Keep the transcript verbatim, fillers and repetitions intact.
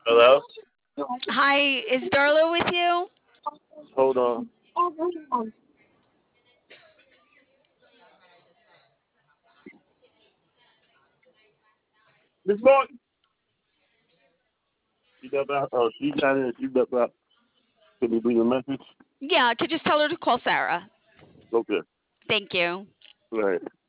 Hello? Hi, is Darla with you? Hold on. Miss Morton. She got out. Oh, she got in. She got out. Can you leave a message? Yeah, I could just tell her to call Sarah. Okay. Thank you. Right.